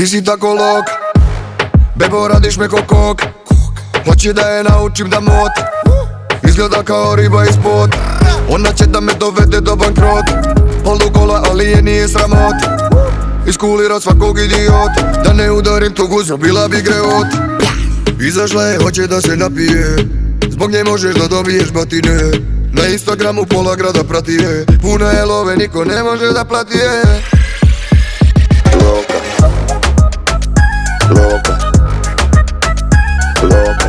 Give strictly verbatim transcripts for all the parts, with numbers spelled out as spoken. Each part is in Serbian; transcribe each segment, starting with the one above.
Ti si tako lok, bebo radiš me ko kok. Hoće da je naučim da mot, izgleda kao riba iz pot. Ona će da me dovede do bankrot, polu kola ali je nije sramot. Iskulirat svakog idiot, da ne udarim tu guzo, bila bi greot. Izašla je, hoće da se napije, zbog nje možeš da dobiješ batine. Na Instagramu pola grada prati je, puna je love, niko ne može da plati je. Loka, loka, loka,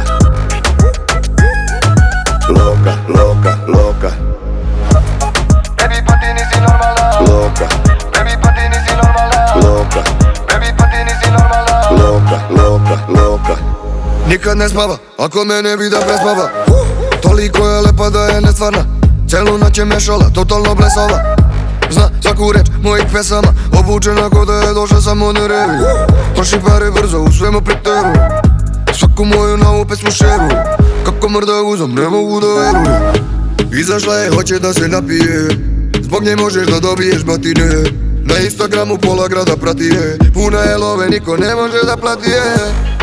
loka, loka, loka. Baby pa ti nisi normalna, Loka, baby pa ti nisi normalna, loka, baby pa ti nisi normalna. loka, loka, loka. Nikad ne spava, ako me ne vida prespava. Toliko je lepa da je nestvarna, celu noć je mešala, totalno blesava. Zna svaku reč mojih pesama, obučena ko da je došla samo na revi. Troši pare brzo, u svemu preteru, svaku moju novu pesmu šeru. Kako mrda uzom, ne mogu da verujem. Izašla je, hoće da se napije, zbog nje možeš da dobiješ batine. Na Instagramu pola grada prati je, puna je love, niko ne može da plati je.